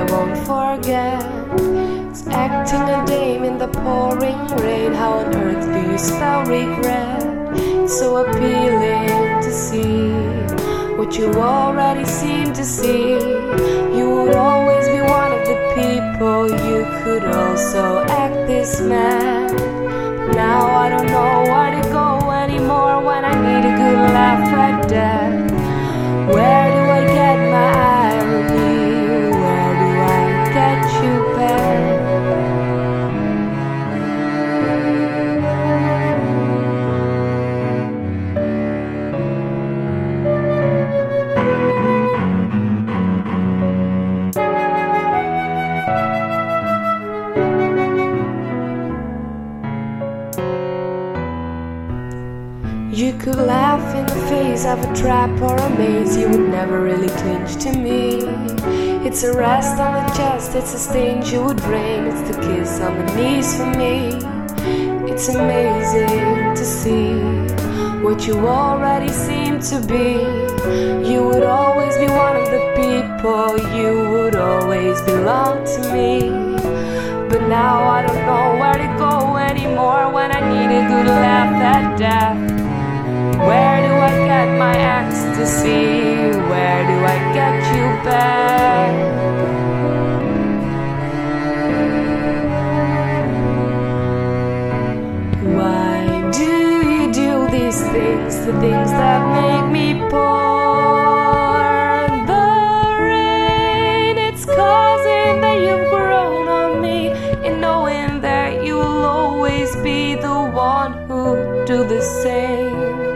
won't forget. It's acting a dame in the pouring rain. How on earth do you spell regret? It's so appealing to see what you already seem to see. You would always be one of the people. You could also act this man. Now I don't know where to go anymore when I need a good laugh at death. Where do I get my irony? Where do I get you back? You could laugh in the face of a trap or a maze. You would never really clinch to me. It's a rest on the chest, it's a stain you would bring. It's the kiss on the knees for me. It's amazing to see what you already seem to be. You would always be one of the people. You would always belong to me. But now I don't know where to go anymore when I need a good laugh at death. Where do I get my ecstasy? Where do I get you back? Why do you do these things? The things that make me pour the rain. It's causing that you've grown on me, and knowing that you'll always be the one who do the same.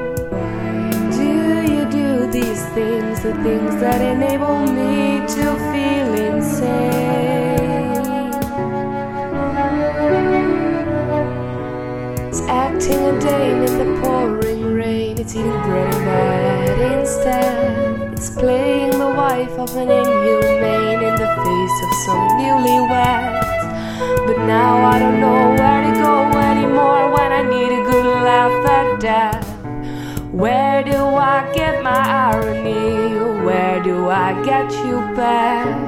These things, the things that enable me to feel insane. It's acting a dame in the pouring rain. It's eating bread and bread instead. It's playing the wife of an inhumane in the face of some newlyweds. But now I don't know where to go anymore when I need a good laugh at death. Where do I get my irony? Where do I get you back?